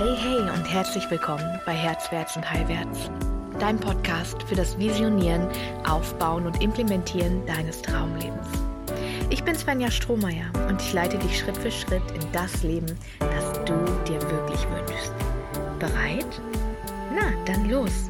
Hey, hey und herzlich willkommen bei Herzwärts und Heilwärts, dein Podcast für das Visionieren, Aufbauen und Implementieren deines Traumlebens. Ich bin Svenja Strohmeier und ich leite dich Schritt für Schritt in das Leben, das du dir wirklich wünschst. Bereit? Na, dann los!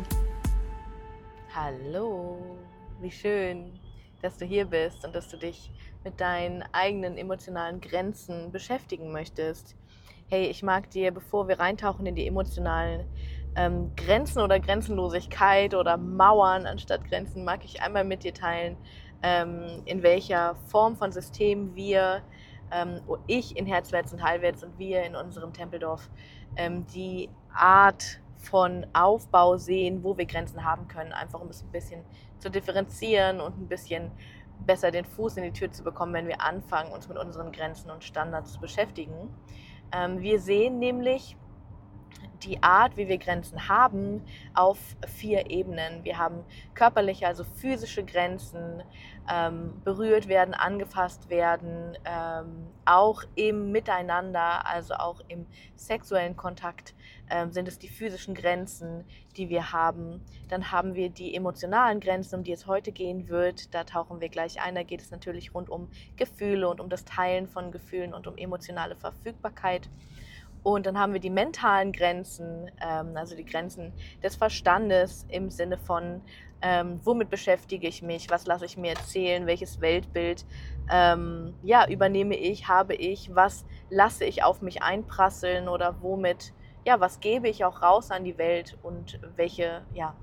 Hallo, wie schön, dass du hier bist und dass du dich mit deinen eigenen emotionalen Grenzen beschäftigen möchtest. Hey, ich mag dir, bevor wir reintauchen in die emotionalen Grenzen oder Grenzenlosigkeit oder Mauern anstatt Grenzen, mag ich einmal mit dir teilen, in welcher Form von System ich in Herzwärts und Heilwärts und wir in unserem Tempeldorf die Art von Aufbau sehen, wo wir Grenzen haben können, einfach um es ein bisschen zu differenzieren und ein bisschen besser den Fuß in die Tür zu bekommen, wenn wir anfangen, uns mit unseren Grenzen und Standards zu beschäftigen. Wir sehen nämlich die Art, wie wir Grenzen haben, auf 4 Ebenen. Wir haben körperliche, also physische Grenzen, berührt werden, angefasst werden, auch im Miteinander, also auch im sexuellen Kontakt sind es die physischen Grenzen, die wir haben. Dann haben wir die emotionalen Grenzen, um die es heute gehen wird. Da tauchen wir gleich ein. Da geht es natürlich rund um Gefühle und um das Teilen von Gefühlen und um emotionale Verfügbarkeit. Und dann haben wir die mentalen Grenzen, also die Grenzen des Verstandes im Sinne von, womit beschäftige ich mich, was lasse ich mir erzählen, welches Weltbild übernehme ich, habe ich, was lasse ich auf mich einprasseln oder was gebe ich auch raus an die Welt und welche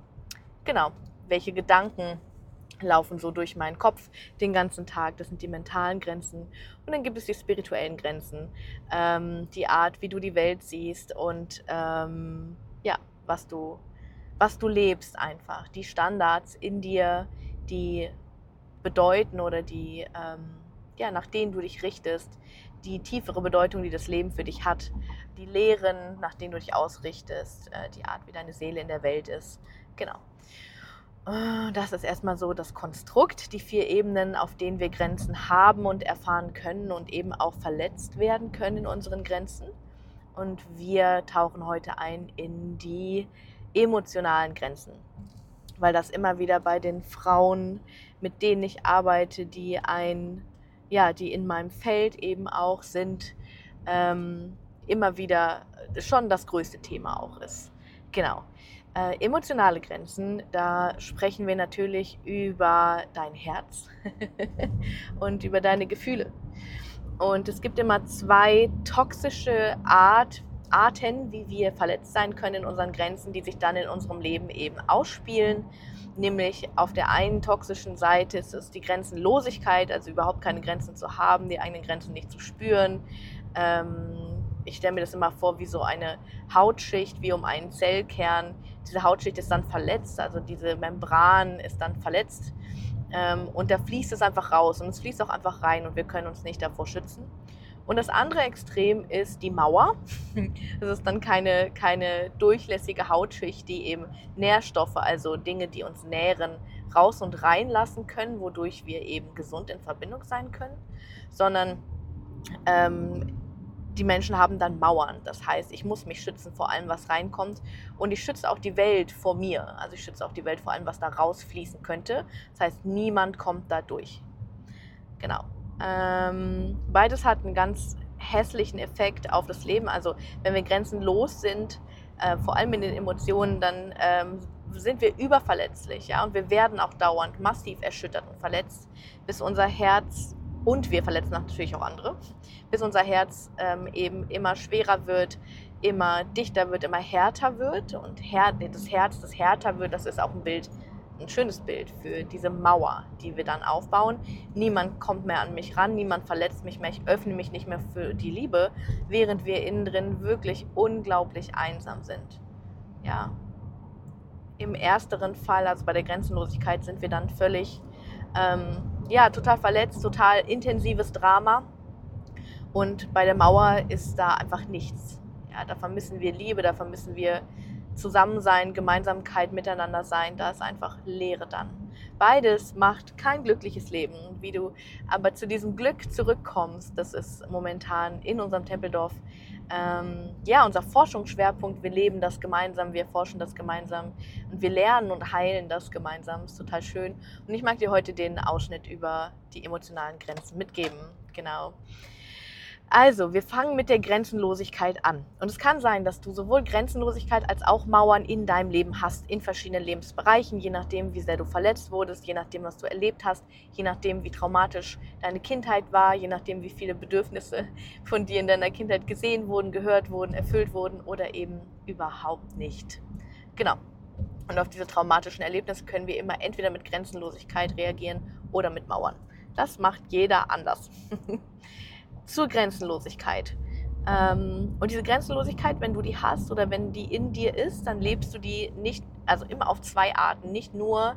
Gedanken laufen so durch meinen Kopf den ganzen Tag. Das sind die mentalen Grenzen. Und dann gibt es die spirituellen Grenzen, die Art, wie du die Welt siehst und was du lebst einfach. Die Standards in dir, die bedeuten oder die, nach denen du dich richtest, die tiefere Bedeutung, die das Leben für dich hat, die Lehren, nach denen du dich ausrichtest, die Art, wie deine Seele in der Welt ist. Genau. Das ist erstmal so das Konstrukt, die 4 Ebenen, auf denen wir Grenzen haben und erfahren können und eben auch verletzt werden können in unseren Grenzen. Und wir tauchen heute ein in die emotionalen Grenzen, weil das immer wieder bei den Frauen, mit denen ich arbeite, die in meinem Feld eben auch sind, immer wieder schon das größte Thema auch ist. Genau. Emotionale Grenzen, da sprechen wir natürlich über dein Herz und über deine Gefühle. Und es gibt immer 2 toxische Arten, wie wir verletzt sein können in unseren Grenzen, die sich dann in unserem Leben eben ausspielen. Nämlich auf der einen toxischen Seite ist es die Grenzenlosigkeit, also überhaupt keine Grenzen zu haben, die eigenen Grenzen nicht zu spüren. Ich stelle mir das immer vor wie so eine Hautschicht, wie um einen Zellkern. Diese Hautschicht ist dann verletzt, also diese Membran ist dann verletzt und da fließt es einfach raus und es fließt auch einfach rein und wir können uns nicht davor schützen. Und das andere Extrem ist die Mauer. Das ist dann keine durchlässige Hautschicht, die eben Nährstoffe, also Dinge, die uns nähren, raus und reinlassen können, wodurch wir eben gesund in Verbindung sein können, sondern die Menschen haben dann Mauern. Das heißt, ich muss mich schützen vor allem, was reinkommt. Und ich schütze auch die Welt vor mir. Also ich schütze auch die Welt vor allem, was da rausfließen könnte. Das heißt, niemand kommt da durch. Genau. Beides hat einen ganz hässlichen Effekt auf das Leben. Also wenn wir grenzenlos sind, vor allem in den Emotionen, dann sind wir überverletzlich. Ja? Und wir werden auch dauernd massiv erschüttert und verletzt, bis unser Herz, und wir verletzen natürlich auch andere, bis unser Herz eben immer schwerer wird, immer dichter wird, immer härter wird. Und das Herz, das härter wird, das ist auch ein schönes Bild für diese Mauer, die wir dann aufbauen. Niemand kommt mehr an mich ran, niemand verletzt mich mehr, ich öffne mich nicht mehr für die Liebe, während wir innen drin wirklich unglaublich einsam sind. Ja. Im ersteren Fall, also bei der Grenzenlosigkeit, sind wir dann völlig total verletzt, total intensives Drama. Und bei der Mauer ist da einfach nichts. Ja, da vermissen wir Liebe, da vermissen wir Zusammensein, Gemeinsamkeit, Miteinander sein. Da ist einfach Leere dann. Beides macht kein glückliches Leben. Und wie du aber zu diesem Glück zurückkommst, das ist momentan in unserem Tempeldorf unser Forschungsschwerpunkt. Wir leben das gemeinsam, wir forschen das gemeinsam und wir lernen und heilen das gemeinsam. Das ist total schön. Und ich mag dir heute den Ausschnitt über die emotionalen Grenzen mitgeben. Genau. Also, wir fangen mit der Grenzenlosigkeit an. Und es kann sein, dass du sowohl Grenzenlosigkeit als auch Mauern in deinem Leben hast, in verschiedenen Lebensbereichen, je nachdem, wie sehr du verletzt wurdest, je nachdem, was du erlebt hast, je nachdem, wie traumatisch deine Kindheit war, je nachdem, wie viele Bedürfnisse von dir in deiner Kindheit gesehen wurden, gehört wurden, erfüllt wurden oder eben überhaupt nicht. Genau. Und auf diese traumatischen Erlebnisse können wir immer entweder mit Grenzenlosigkeit reagieren oder mit Mauern. Das macht jeder anders. Zur Grenzenlosigkeit. Und diese Grenzenlosigkeit, wenn du die hast oder wenn die in dir ist, dann lebst du die nicht, also immer auf zwei Arten. Nicht nur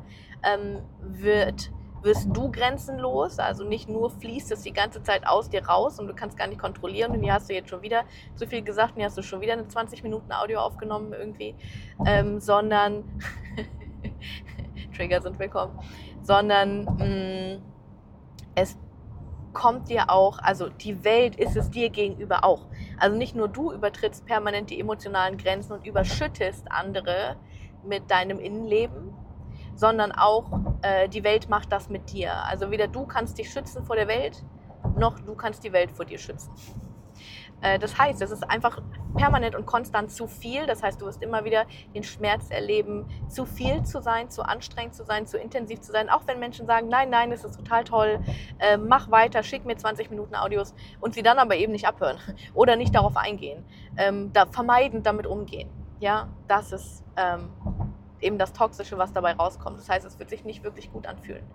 wirst du grenzenlos, also nicht nur fließt es die ganze Zeit aus dir raus und du kannst gar nicht kontrollieren und hier hast du jetzt schon wieder so viel gesagt und hier hast du schon wieder eine 20 Minuten Audio aufgenommen irgendwie, sondern Trigger sind willkommen, sondern es kommt dir auch, also die Welt ist es dir gegenüber auch. Also nicht nur du übertrittst permanent die emotionalen Grenzen und überschüttest andere mit deinem Innenleben, sondern auch die Welt macht das mit dir. Also weder du kannst dich schützen vor der Welt, noch du kannst die Welt vor dir schützen. Das heißt, es ist einfach permanent und konstant zu viel. Das heißt, du wirst immer wieder den Schmerz erleben, zu viel zu sein, zu anstrengend zu sein, zu intensiv zu sein. Auch wenn Menschen sagen, nein, es ist total toll, mach weiter, schick mir 20 Minuten Audios und sie dann aber eben nicht abhören oder nicht darauf eingehen, vermeidend damit umgehen. Ja, das ist eben das Toxische, was dabei rauskommt. Das heißt, es wird sich nicht wirklich gut anfühlen.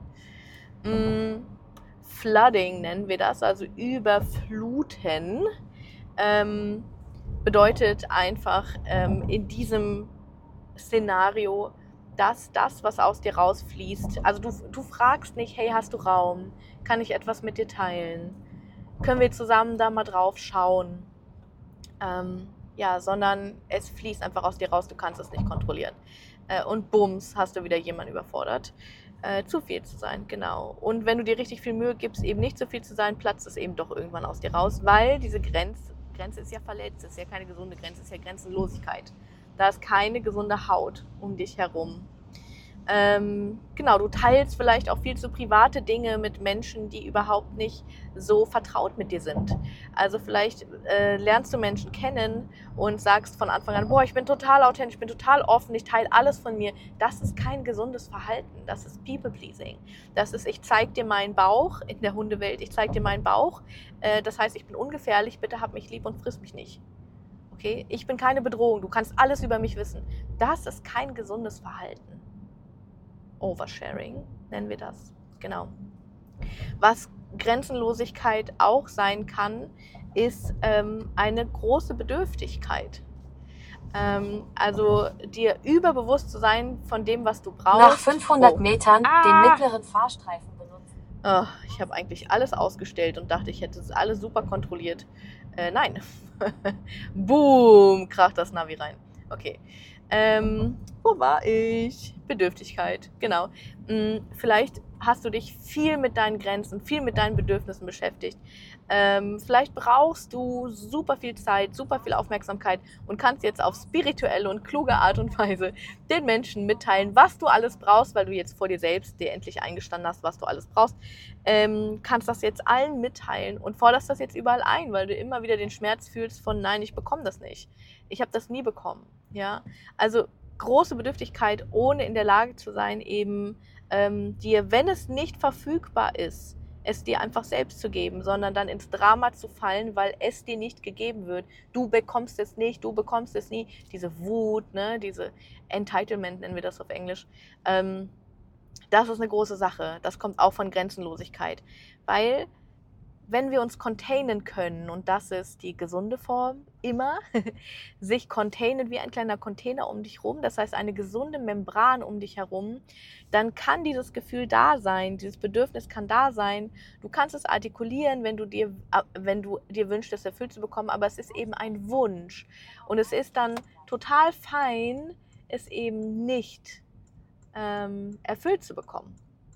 Flooding nennen wir das, also überfluten. Bedeutet einfach in diesem Szenario, dass das, was aus dir rausfließt, also du fragst nicht, hey, hast du Raum? Kann ich etwas mit dir teilen? Können wir zusammen da mal drauf schauen? Sondern es fließt einfach aus dir raus, du kannst es nicht kontrollieren. Und bums, hast du wieder jemanden überfordert. Zu viel zu sein, genau. Und wenn du dir richtig viel Mühe gibst, eben nicht zu viel zu sein, platzt es eben doch irgendwann aus dir raus, weil diese Grenze ist ja verletzt, ist ja keine gesunde Grenze, ist ja Grenzenlosigkeit. Da ist keine gesunde Haut um dich herum. Du teilst vielleicht auch viel zu private Dinge mit Menschen, die überhaupt nicht so vertraut mit dir sind. Also vielleicht lernst du Menschen kennen und sagst von Anfang an, boah, ich bin total authentisch, ich bin total offen, ich teile alles von mir. Das ist kein gesundes Verhalten, das ist People-Pleasing. Das ist, ich zeig dir meinen Bauch in der Hundewelt, ich zeig dir meinen Bauch. Das heißt, ich bin ungefährlich, bitte hab mich lieb und friss mich nicht. Okay? Ich bin keine Bedrohung, du kannst alles über mich wissen. Das ist kein gesundes Verhalten. Oversharing nennen wir das, genau. Was Grenzenlosigkeit auch sein kann, ist eine große Bedürftigkeit. Also dir überbewusst zu sein von dem, was du brauchst. Nach 500 Metern den mittleren Fahrstreifen benutzen. Oh, ich habe eigentlich alles ausgestellt und dachte, ich hätte es alles super kontrolliert. Nein. Boom, kracht das Navi rein. Okay. Wo war ich? Bedürftigkeit, genau. Vielleicht hast du dich viel mit deinen Grenzen, viel mit deinen Bedürfnissen beschäftigt. Vielleicht brauchst du super viel Zeit, super viel Aufmerksamkeit und kannst jetzt auf spirituelle und kluge Art und Weise den Menschen mitteilen, was du alles brauchst, weil du jetzt vor dir selbst dir endlich eingestanden hast, was du alles brauchst. Kannst das jetzt allen mitteilen und forderst das jetzt überall ein, weil du immer wieder den Schmerz fühlst von, nein, ich bekomme das nicht. Ich habe das nie bekommen. Ja? Also große Bedürftigkeit, ohne in der Lage zu sein, eben dir, wenn es nicht verfügbar ist, es dir einfach selbst zu geben, sondern dann ins Drama zu fallen, weil es dir nicht gegeben wird. Du bekommst es nicht, du bekommst es nie. Diese Wut, ne, diese Entitlement nennen wir das auf Englisch. Das ist eine große Sache. Das kommt auch von Grenzenlosigkeit. Weil wenn wir uns containen können, und das ist die gesunde Form, immer, sich containen wie ein kleiner Container um dich herum, das heißt eine gesunde Membran um dich herum, dann kann dieses Gefühl da sein, dieses Bedürfnis kann da sein. Du kannst es artikulieren, wenn du dir wünschst, es erfüllt zu bekommen, aber es ist eben ein Wunsch. Und es ist dann total fein, es eben nicht erfüllt zu bekommen.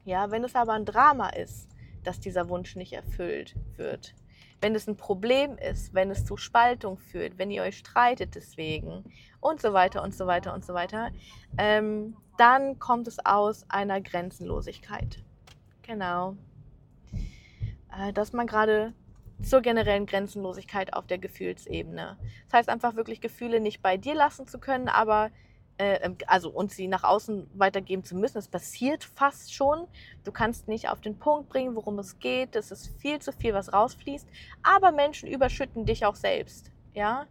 Ja, wenn es aber ein Drama ist, dass dieser Wunsch nicht erfüllt wird, wenn es ein Problem ist, wenn es zu Spaltung führt, wenn ihr euch streitet deswegen und so weiter und so weiter und so weiter, dann kommt es aus einer Grenzenlosigkeit. Genau. Dass man gerade zur generellen Grenzenlosigkeit auf der Gefühlsebene. Das heißt einfach wirklich Gefühle nicht bei dir lassen zu können, aber und sie nach außen weitergeben zu müssen. Das passiert fast schon. Du kannst nicht auf den Punkt bringen, worum es geht. Es ist viel zu viel, was rausfließt. Aber Menschen überschütten dich auch selbst. Ja?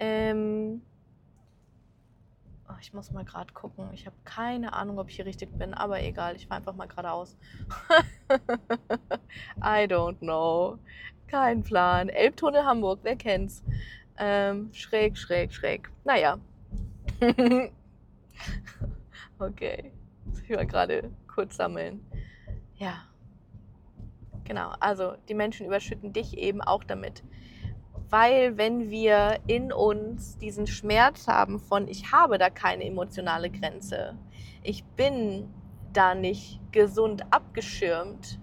Ich muss mal gerade gucken. Ich habe keine Ahnung, ob ich hier richtig bin, aber egal. Ich fahre einfach mal geradeaus. I don't know. Kein Plan. Elbtunnel Hamburg, wer kennt's? Schräg. Naja. Okay, ich war gerade kurz sammeln. Ja, genau. Also die Menschen überschütten dich eben auch damit. Weil wenn wir in uns diesen Schmerz haben von, ich habe da keine emotionale Grenze, ich bin da nicht gesund abgeschirmt,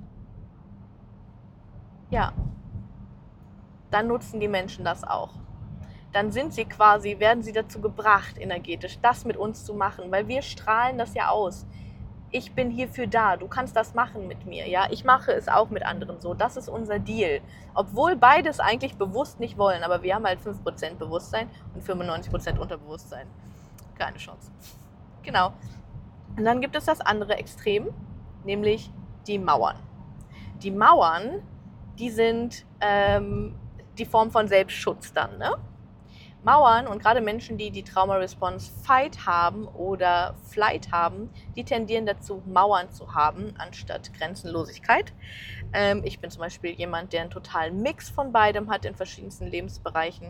ja, dann nutzen die Menschen das auch. Dann werden sie dazu gebracht, energetisch das mit uns zu machen, weil wir strahlen das ja aus. Ich bin hierfür da, du kannst das machen mit mir, ja, ich mache es auch mit anderen so, das ist unser Deal. Obwohl beides eigentlich bewusst nicht wollen, aber wir haben halt 5% Bewusstsein und 95% Unterbewusstsein. Keine Chance. Genau. Und dann gibt es das andere Extrem, nämlich die Mauern. Die Mauern, die sind die Form von Selbstschutz dann, ne? Mauern und gerade Menschen, die Trauma-Response Fight haben oder Flight haben, die tendieren dazu, Mauern zu haben, anstatt Grenzenlosigkeit. Ich bin zum Beispiel jemand, der einen totalen Mix von beidem hat in verschiedensten Lebensbereichen.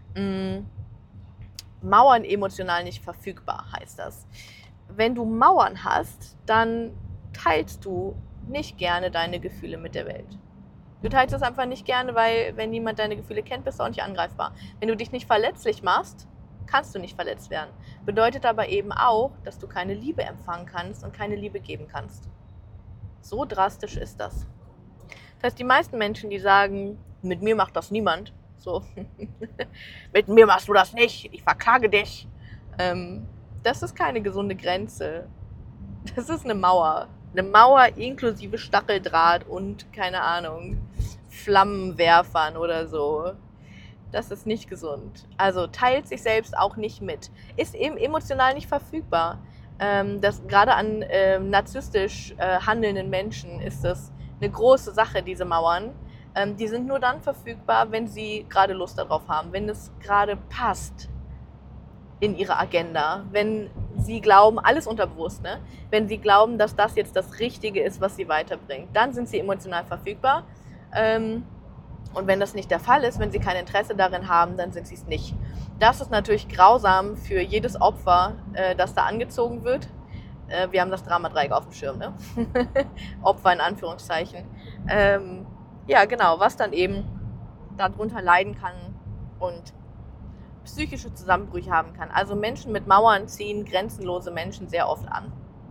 Mauern emotional nicht verfügbar, heißt das. Wenn du Mauern hast, dann teilst du nicht gerne deine Gefühle mit der Welt. Du teilst es einfach nicht gerne, weil wenn niemand deine Gefühle kennt, bist du auch nicht angreifbar. Wenn du dich nicht verletzlich machst, kannst du nicht verletzt werden. Bedeutet aber eben auch, dass du keine Liebe empfangen kannst und keine Liebe geben kannst. So drastisch ist das. Das heißt, die meisten Menschen, die sagen, mit mir macht das niemand, so, mit mir machst du das nicht, ich verklage dich, das ist keine gesunde Grenze. Das ist eine Mauer. Eine Mauer inklusive Stacheldraht und, keine Ahnung, Flammenwerfern oder so. Das ist nicht gesund. Also teilt sich selbst auch nicht mit. Ist eben emotional nicht verfügbar. Gerade an narzisstisch handelnden Menschen ist das eine große Sache, diese Mauern. Die sind nur dann verfügbar, wenn sie gerade Lust darauf haben, wenn es gerade passt in ihre Agenda, wenn sie glauben, alles unterbewusst, ne? Wenn sie glauben, dass das jetzt das Richtige ist, was sie weiterbringt, dann sind sie emotional verfügbar. Und wenn das nicht der Fall ist, wenn sie kein Interesse darin haben, dann sind sie es nicht. Das ist natürlich grausam für jedes Opfer, das da angezogen wird. Wir haben das Dramadreieck auf dem Schirm, ne? Opfer in Anführungszeichen. Ja, genau, was dann eben darunter leiden kann und psychische Zusammenbrüche haben kann. Also Menschen mit Mauern ziehen grenzenlose Menschen sehr oft an.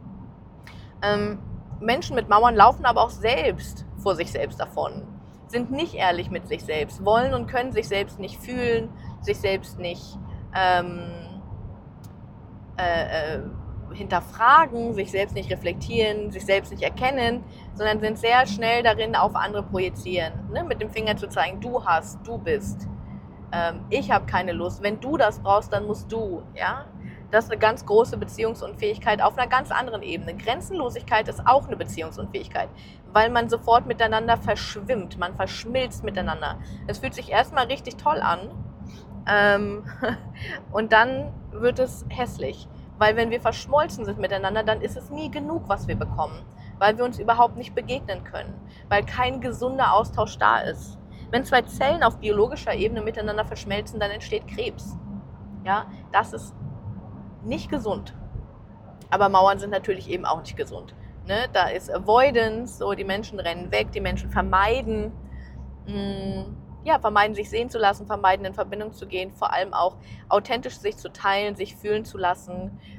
Menschen mit Mauern laufen aber auch selbst vor sich selbst davon, sind nicht ehrlich mit sich selbst, wollen und können sich selbst nicht fühlen, sich selbst nicht hinterfragen, sich selbst nicht reflektieren, sich selbst nicht erkennen, sondern sind sehr schnell darin, auf andere projizieren, ne? Mit dem Finger zu zeigen, du bist. Ich habe keine Lust. Wenn du das brauchst, dann musst du. Ja? Das ist eine ganz große Beziehungsunfähigkeit auf einer ganz anderen Ebene. Grenzenlosigkeit ist auch eine Beziehungsunfähigkeit, weil man sofort miteinander verschwimmt, man verschmilzt miteinander. Es fühlt sich erstmal richtig toll an und dann wird es hässlich, weil wenn wir verschmolzen sind miteinander, dann ist es nie genug, was wir bekommen, weil wir uns überhaupt nicht begegnen können, weil kein gesunder Austausch da ist. Wenn zwei Zellen auf biologischer Ebene miteinander verschmelzen, dann entsteht Krebs. Ja, das ist nicht gesund. Aber Mauern sind natürlich eben auch nicht gesund. Ne? Da ist Avoidance, so die Menschen rennen weg, die Menschen vermeiden, vermeiden sich sehen zu lassen, vermeiden in Verbindung zu gehen, vor allem auch authentisch sich zu teilen, sich fühlen zu lassen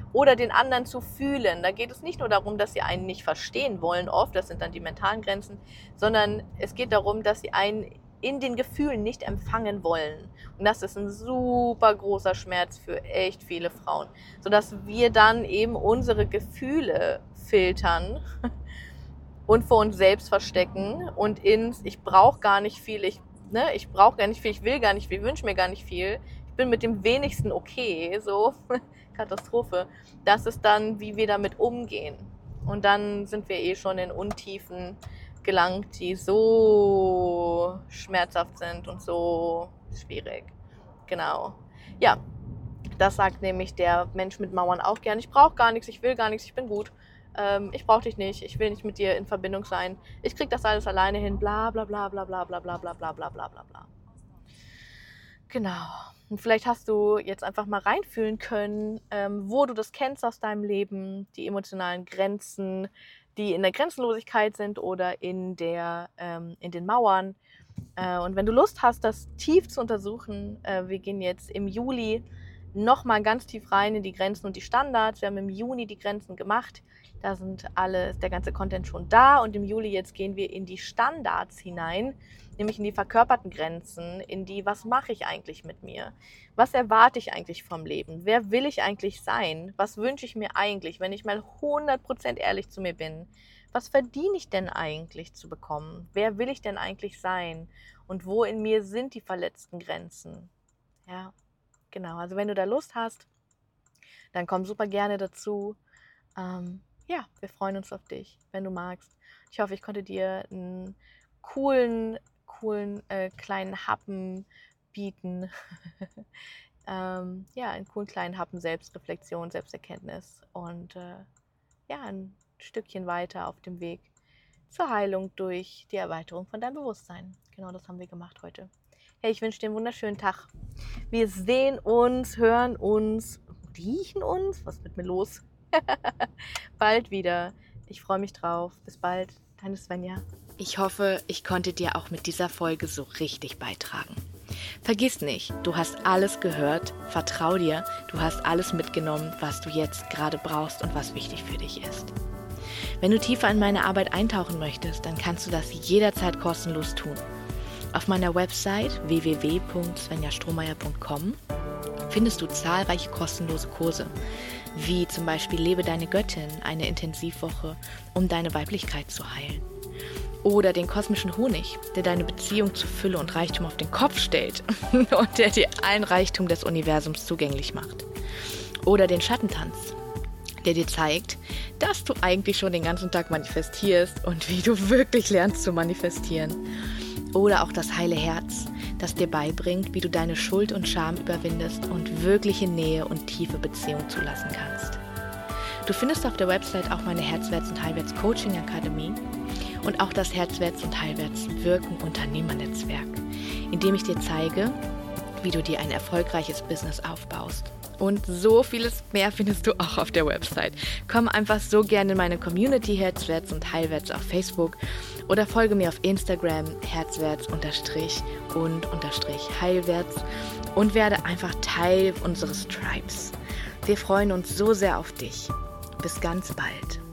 oder den anderen zu fühlen. Da geht es nicht nur darum, dass sie einen nicht verstehen wollen oft, das sind dann die mentalen Grenzen, sondern es geht darum, dass sie einen in den Gefühlen nicht empfangen wollen. Und das ist ein super großer Schmerz für echt viele Frauen, sodass wir dann eben unsere Gefühle filtern und vor uns selbst verstecken und ich brauche gar nicht viel, ich will gar nicht viel, ich wünsche mir gar nicht viel, ich bin mit dem wenigsten okay, so Katastrophe. Das ist dann, wie wir damit umgehen. Und dann sind wir schon in Untiefen gelangt, die so schmerzhaft sind und so schwierig. Genau. Ja, das sagt nämlich der Mensch mit Mauern auch gern. Ich brauche gar nichts, ich will gar nichts, ich bin gut. Ich brauche dich nicht, ich will nicht mit dir in Verbindung sein. Ich krieg das alles alleine hin, bla bla bla bla bla bla bla bla bla bla bla bla bla. Genau. Und vielleicht hast du jetzt einfach mal reinfühlen können, wo du das kennst aus deinem Leben, die emotionalen Grenzen, die in der Grenzenlosigkeit sind oder in den Mauern. Und wenn du Lust hast, das tief zu untersuchen, wir gehen jetzt im Juli nochmal ganz tief rein in die Grenzen und die Standards. Wir haben im Juni die Grenzen gemacht. Da ist der ganze Content schon da. Und im Juli jetzt gehen wir in die Standards hinein, nämlich in die verkörperten Grenzen, in die, was mache ich eigentlich mit mir? Was erwarte ich eigentlich vom Leben? Wer will ich eigentlich sein? Was wünsche ich mir eigentlich, wenn ich mal 100% ehrlich zu mir bin? Was verdiene ich denn eigentlich zu bekommen? Wer will ich denn eigentlich sein? Und wo in mir sind die verletzten Grenzen? Ja, genau. Also wenn du da Lust hast, dann komm super gerne dazu. Ja, wir freuen uns auf dich, wenn du magst. Ich hoffe, ich konnte dir einen coolen kleinen Happen bieten. Ja, einen coolen kleinen Happen Selbstreflexion, Selbsterkenntnis und ja, ein Stückchen weiter auf dem Weg zur Heilung durch die Erweiterung von deinem Bewusstsein. Genau das haben wir gemacht heute. Hey, ich wünsche dir einen wunderschönen Tag. Wir sehen uns, hören uns, riechen uns. Was ist mit mir los? Bald wieder. Ich freue mich drauf. Bis bald. Deine Svenja. Ich hoffe, ich konnte dir auch mit dieser Folge so richtig beitragen. Vergiss nicht, du hast alles gehört, vertrau dir, du hast alles mitgenommen, was du jetzt gerade brauchst und was wichtig für dich ist. Wenn du tiefer in meine Arbeit eintauchen möchtest, dann kannst du das jederzeit kostenlos tun. Auf meiner Website www.svenjastrohmeier.com findest du zahlreiche kostenlose Kurse, wie zum Beispiel Lebe deine Göttin, eine Intensivwoche, um deine Weiblichkeit zu heilen. Oder den kosmischen Honig, der deine Beziehung zu Fülle und Reichtum auf den Kopf stellt und der dir allen Reichtum des Universums zugänglich macht. Oder den Schattentanz, der dir zeigt, dass du eigentlich schon den ganzen Tag manifestierst und wie du wirklich lernst zu manifestieren. Oder auch das heile Herz, das dir beibringt, wie du deine Schuld und Scham überwindest und wirkliche Nähe und tiefe Beziehung zulassen kannst. Du findest auf der Website auch meine Herzwärts- und Heilwärts-Coaching-Akademie und auch das Herzwärts- und Heilwärts-Wirken-Unternehmernetzwerk, in dem ich dir zeige, wie du dir ein erfolgreiches Business aufbaust. Und so vieles mehr findest du auch auf der Website. Komm einfach so gerne in meine Community Herzwärts und Heilwärts auf Facebook oder folge mir auf Instagram Herzwärts_und_Heilwärts und werde einfach Teil unseres Tribes. Wir freuen uns so sehr auf dich. Bis ganz bald.